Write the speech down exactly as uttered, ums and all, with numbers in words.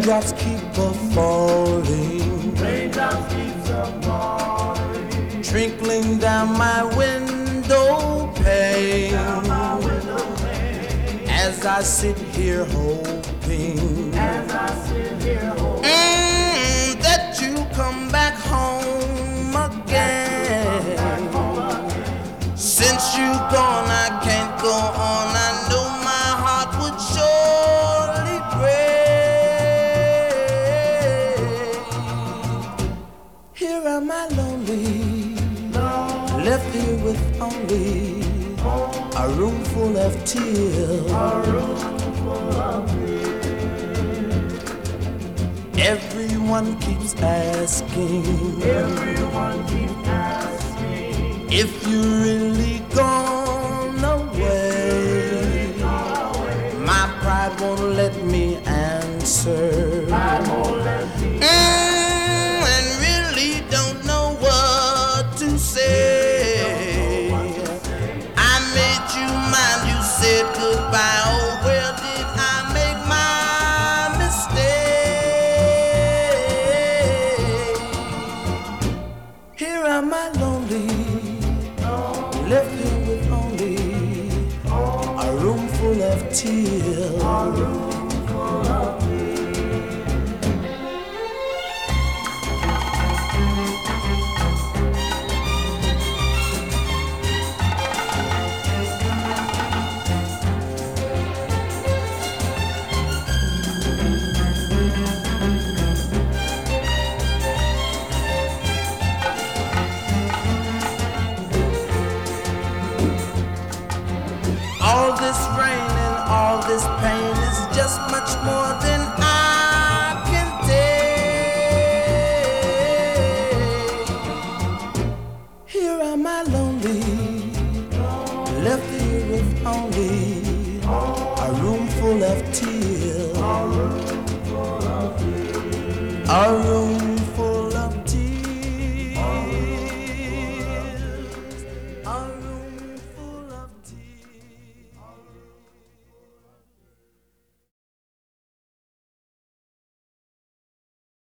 Raindrops keep a falling, raindrops keep a falling, trickling down my window pane, down my window pane. As I sit here hoping, As I sit here hoping, mm, that you come back home again. back home again. Since you gone, I can't go on. I know my heart would surely break. Here am I lonely, left here with only a room full of tears. A room full of tears. Everyone keeps asking, Everyone keeps asking if you really gone away. My pride won't let me answer. I won't let me Mm, and really don't know what to say. I made you mine, you said goodbye. Oh, where did I make my mistake? Here am I lonely, left here with only a room full of tears. a room full of All this rain and all this pain is just much more than I can take. Here am I lonely, left here with only a room full of tears. A room